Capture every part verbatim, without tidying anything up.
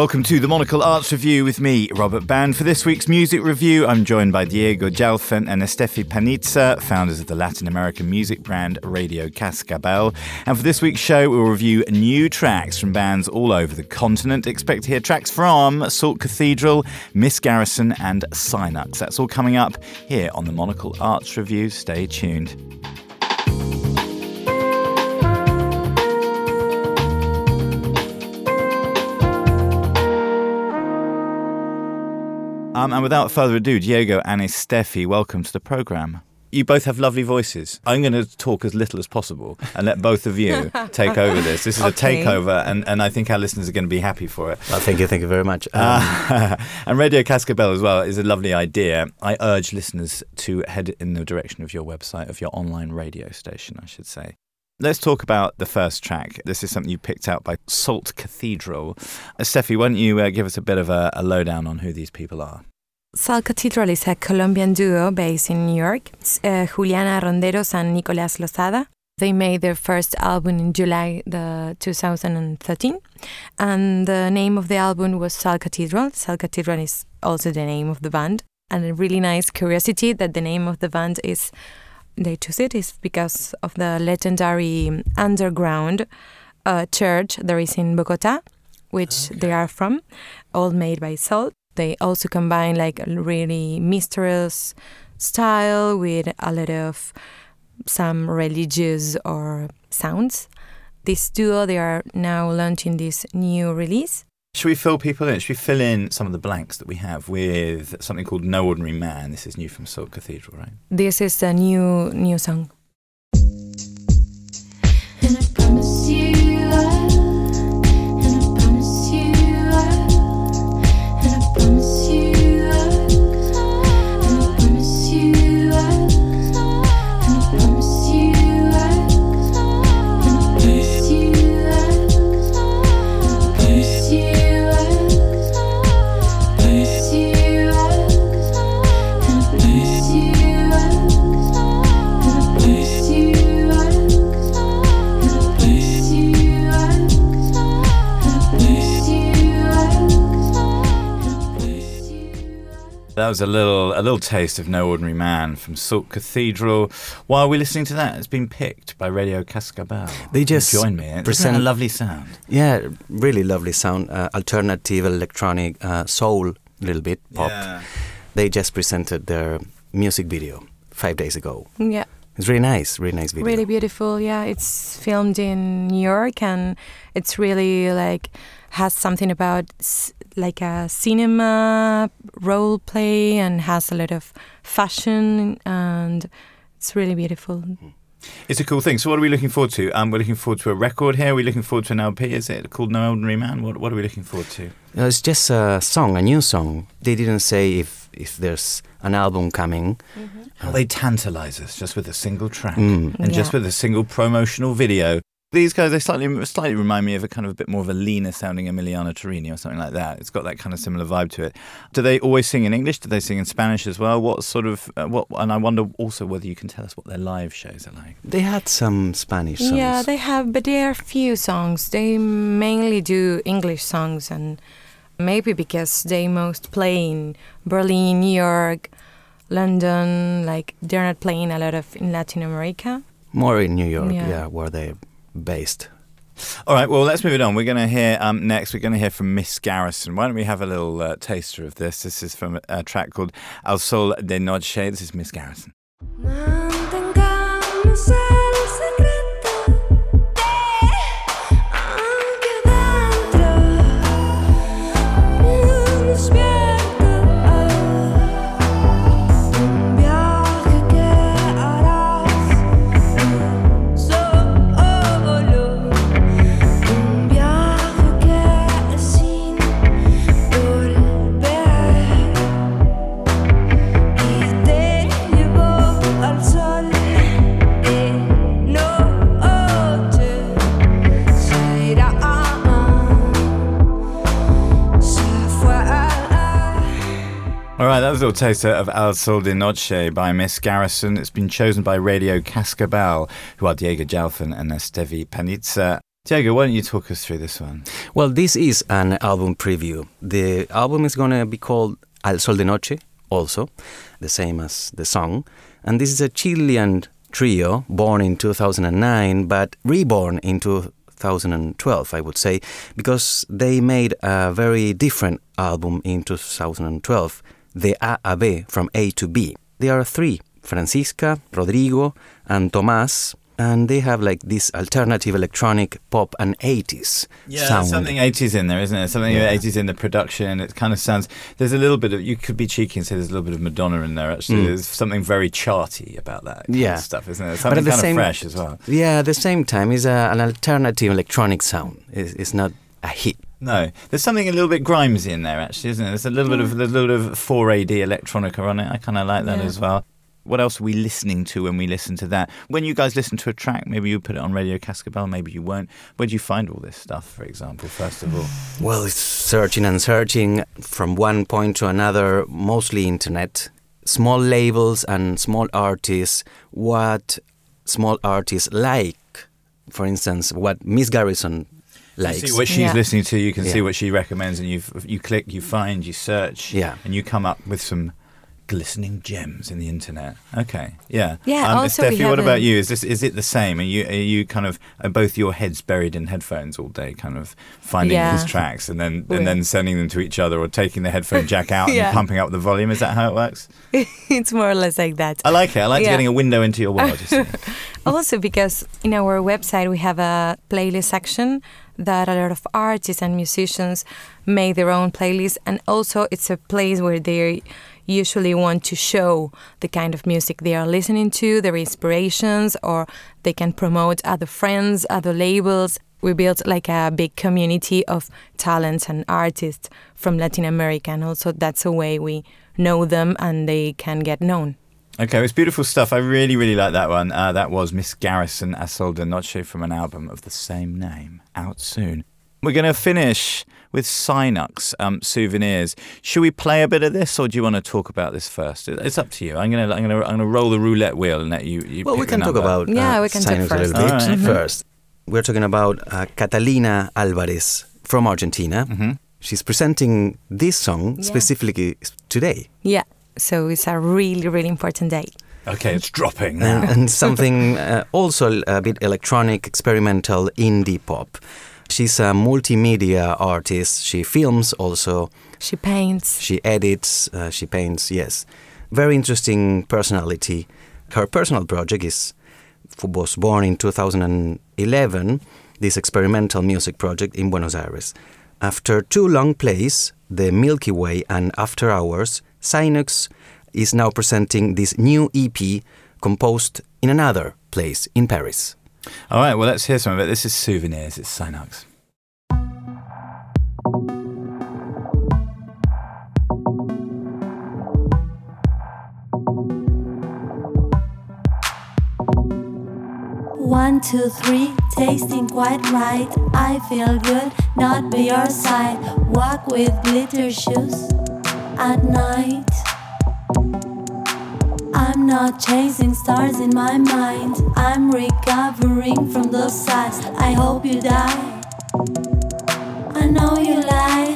Welcome to the Monocle Arts Review with me, Robert Band. For this week's music review, I'm joined by Diego Jalfen and Estefi Panizza, founders of the Latin American music brand Radio Cascabel. And for this week's show, we'll review new tracks from bands all over the continent. Expect to hear tracks from Salt Cathedral, Miss Garrison and Synux. That's all coming up here on the Monocle Arts Review. Stay tuned. Um, and without further ado, Diego and Estefi, welcome to the programme. You both have lovely voices. I'm going to talk as little as possible and let both of you take over this. This is okay. a takeover, and, and I think our listeners are going to be happy for it. Well, thank you, thank you very much. Um, uh, and Radio Cascabel as well is a lovely idea. I urge listeners to head in the direction of your website, of your online radio station, I should say. Let's talk about the first track. This is something you picked out by Salt Cathedral. Estefi, why don't you uh, give us a bit of a, a lowdown on who these people are? Salt Cathedral is a Colombian duo based in New York. It's, uh, Juliana Ronderos and Nicolás Lozada. They made their first album in July the two thousand thirteen. And the name of the album was Salt Cathedral. Salt Cathedral is also the name of the band. And a really nice curiosity that the name of the band is, they chose it, is because of the legendary underground uh, church there is in Bogota, which okay. they are from, all made by salt. They also combine like a really mysterious style with a lot of some religious or sounds. This duo, they are now launching this new release. Should we fill people in? Should we fill in some of the blanks that we have with something called No Ordinary Man? This is new from Salt Cathedral, right? This is a new new song. And I promise you That was a little a little taste of No Ordinary Man from Salt Cathedral. While we're listening to that, it's been picked by Radio Cascabel. They just join me. Isn't present that a lovely sound? Yeah, really lovely sound. Uh, alternative, electronic, uh, soul, a little bit, pop. Yeah. They just presented their music video five days ago. Yeah. It's really nice, really nice video. Really beautiful, yeah. It's filmed in New York, and it's really like has something about like a cinema role play, and has a lot of fashion, and it's really beautiful. It's a cool thing. So what are we looking forward to? Um, we're looking forward to a record here. We're looking forward to an L P. Is it called No Ordinary Man? What What are we looking forward to? Uh, it's just a song, a new song. They didn't say if, if there's an album coming. Mm-hmm. How they tantalise us just with a single track mm. and yeah. just with a single promotional video. These guys, they slightly slightly remind me of a kind of a bit more of a leaner sounding Emiliano Torrini or something like that. It's got that kind of similar vibe to it. Do they always sing in English? Do they sing in Spanish as well? What sort of, uh, what? And I wonder also whether you can tell us what their live shows are like. They had some Spanish songs. Yeah, they have, but there are few songs. They mainly do English songs, and maybe because they most play in Berlin, New York, London, like they're not playing a lot of in Latin America. More in New York, yeah, yeah where they're based. All right, well, let's move it on. We're going to hear, um, next, we're going to hear from Miss Garrison. Why don't we have a little uh, taster of this? This is from a, a track called Al Sol de Noche. This is Miss Garrison. All right, that was a little taster of Al Sol de Noche by Miss Garrison. It's been chosen by Radio Cascabel, who are Diego Jalfen and Estefi Panizza. Diego, why don't you talk us through this one? Well, this is an album preview. The album is going to be called Al Sol de Noche, also, the same as the song. And this is a Chilean trio born in two thousand nine, but reborn in two thousand twelve, I would say, because they made a very different album in two thousand twelve, the A a B, from A to B. There are three, Francisca, Rodrigo, and Tomás, and they have like this alternative electronic pop and eighties yeah, sound. There's something eighties in there, isn't there? Something Yeah. eighties in the production. It kind of sounds, there's a little bit of, you could be cheeky and say there's a little bit of Madonna in there, actually. Mm. There's something very charty about that kind Yeah. of stuff, isn't there? But Something at the kind same- of fresh as well. Yeah, at the same time, it's a, an alternative electronic sound. It's, it's not a hit. No, there's something a little bit grimesy in there, actually, isn't there? There's a little bit of there's a little bit of four A D electronica on it. I kind of like that Yeah. as well. What else are we listening to when we listen to that? When you guys listen to a track, maybe you put it on Radio Cascabel, maybe you won't. Where do you find all this stuff, for example, first of all? Well, it's searching and searching from one point to another, mostly internet. Small labels and small artists, what small artists like. For instance, what Miss Garrison You likes. see what she's Yeah. listening to, you can see Yeah. what she recommends, and you you click, you find, you search, Yeah. and you come up with some glistening gems in the internet. Okay, yeah. Yeah, Um, also we Steffi, have what about a- you? Is this is it the same? Are you are you kind of are both your heads buried in headphones all day, kind of finding Yeah. these tracks and then Yeah. and then sending them to each other, or taking the headphone jack out Yeah. and pumping up the volume? Is that how it works? It's more or less like that. I like it. I like Yeah. getting a window into your world. You see. Also, because in our website we have a playlist section that a lot of artists and musicians make their own playlists, and also it's a place where they usually want to show the kind of music they are listening to, their inspirations, or they can promote other friends, other labels. We built like a big community of talents and artists from Latin America, and also that's a way we know them and they can get known. Okay, it's beautiful stuff. I really, really like that one. Uh, that was Miss Garrison, A Sol de Noche, from an album of the same name, out soon. We're going to finish with Sinux, um, Souvenirs. Should we play a bit of this, or do you want to talk about this first? It- It's up to you. I'm going to I'm going to I'm going to roll the roulette wheel and let you. you Well, pick we the can talk number. about Yeah, uh, we can talk Sinus a first. little bit All right. Mhm. first. We're talking about uh, Catalina Alvarez from Argentina. Mhm. She's presenting this song Yeah. specifically today. Yeah, so it's a really, really important day. Okay, it's dropping now. and, and something uh, also a bit electronic, experimental, indie pop. She's a multimedia artist. She films also. She paints. She edits. Uh, she paints. Yes, very interesting personality. Her personal project is was born in two thousand eleven. This experimental music project in Buenos Aires. After two long plays, The Milky Way and After Hours, Sinux is now presenting this new E P composed in another place in Paris. All right, well, let's hear some of it. This is Souvenirs. It's Sinux. One, two, three, tasting quite right. I feel good, not by your side. Walk with glitter shoes at night. I'm not chasing stars in my mind. I'm recovering from those sighs. I hope you die. I know you lied.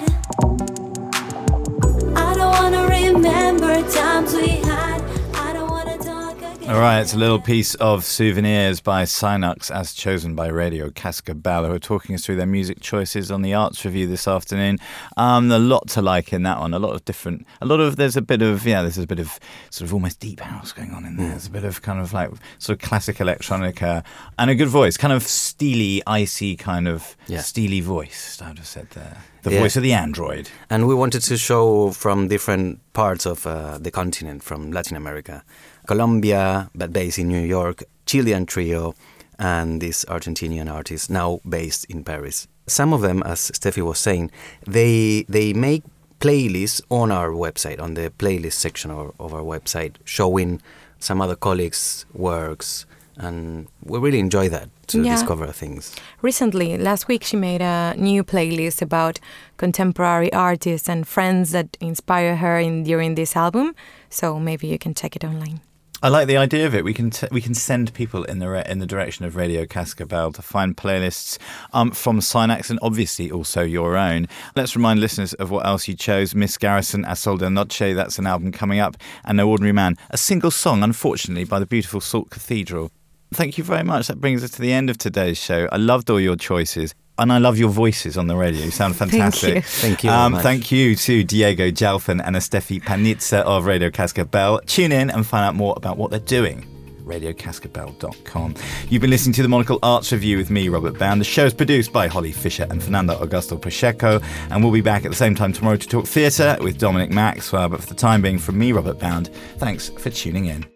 I don't wanna remember times we had. I don't wanna talk again. All right, it's a little piece of Souvenirs by Sinux, as chosen by Radio Cascabel, who are talking us through their music choices on the Arts Review this afternoon. Um, a lot to like in that one. A lot of different, a lot of, there's a bit of, yeah, there's a bit of sort of almost deep house going on in there. There's a bit of kind of like sort of classic electronica and a good voice, kind of steely, icy kind of Yeah. steely voice, I would have said there. The Yeah. voice of the android. And we wanted to show from different parts of uh, the continent, from Latin America. Colombia, but based in New York, Chilean trio, and this Argentinian artist now based in Paris. Some of them, as Steffi was saying, they they make playlists on our website, on the playlist section of, of our website, showing some other colleagues' works, and we really enjoy that, to Yeah. discover things. Recently, last week, she made a new playlist about contemporary artists and friends that inspire her in during this album. So maybe you can check it online. I like the idea of it. We can t- we can send people in the re- in the direction of Radio Cascabel to find playlists um, from Synax and obviously also your own. Let's remind listeners of what else you chose. Miss Garrison, A Sol de Noche, that's an album coming up, and No Ordinary Man, a single song, unfortunately, by the beautiful Salt Cathedral. Thank you very much. That brings us to the end of today's show. I loved all your choices. And I love your voices on the radio. You sound fantastic. Thank Thank you. you. Um, very much. thank you to Diego Jalfin and Estefi Panizza of Radio Cascabel. Tune in and find out more about what they're doing. radio cascabel dot com. You've been listening to the Monocle Arts Review with me, Robert Bound. The show is produced by Holly Fisher and Fernando Augusto Pacheco, and we'll be back at the same time tomorrow to talk theatre with Dominic Maxwell. But for the time being, from me, Robert Bound, thanks for tuning in.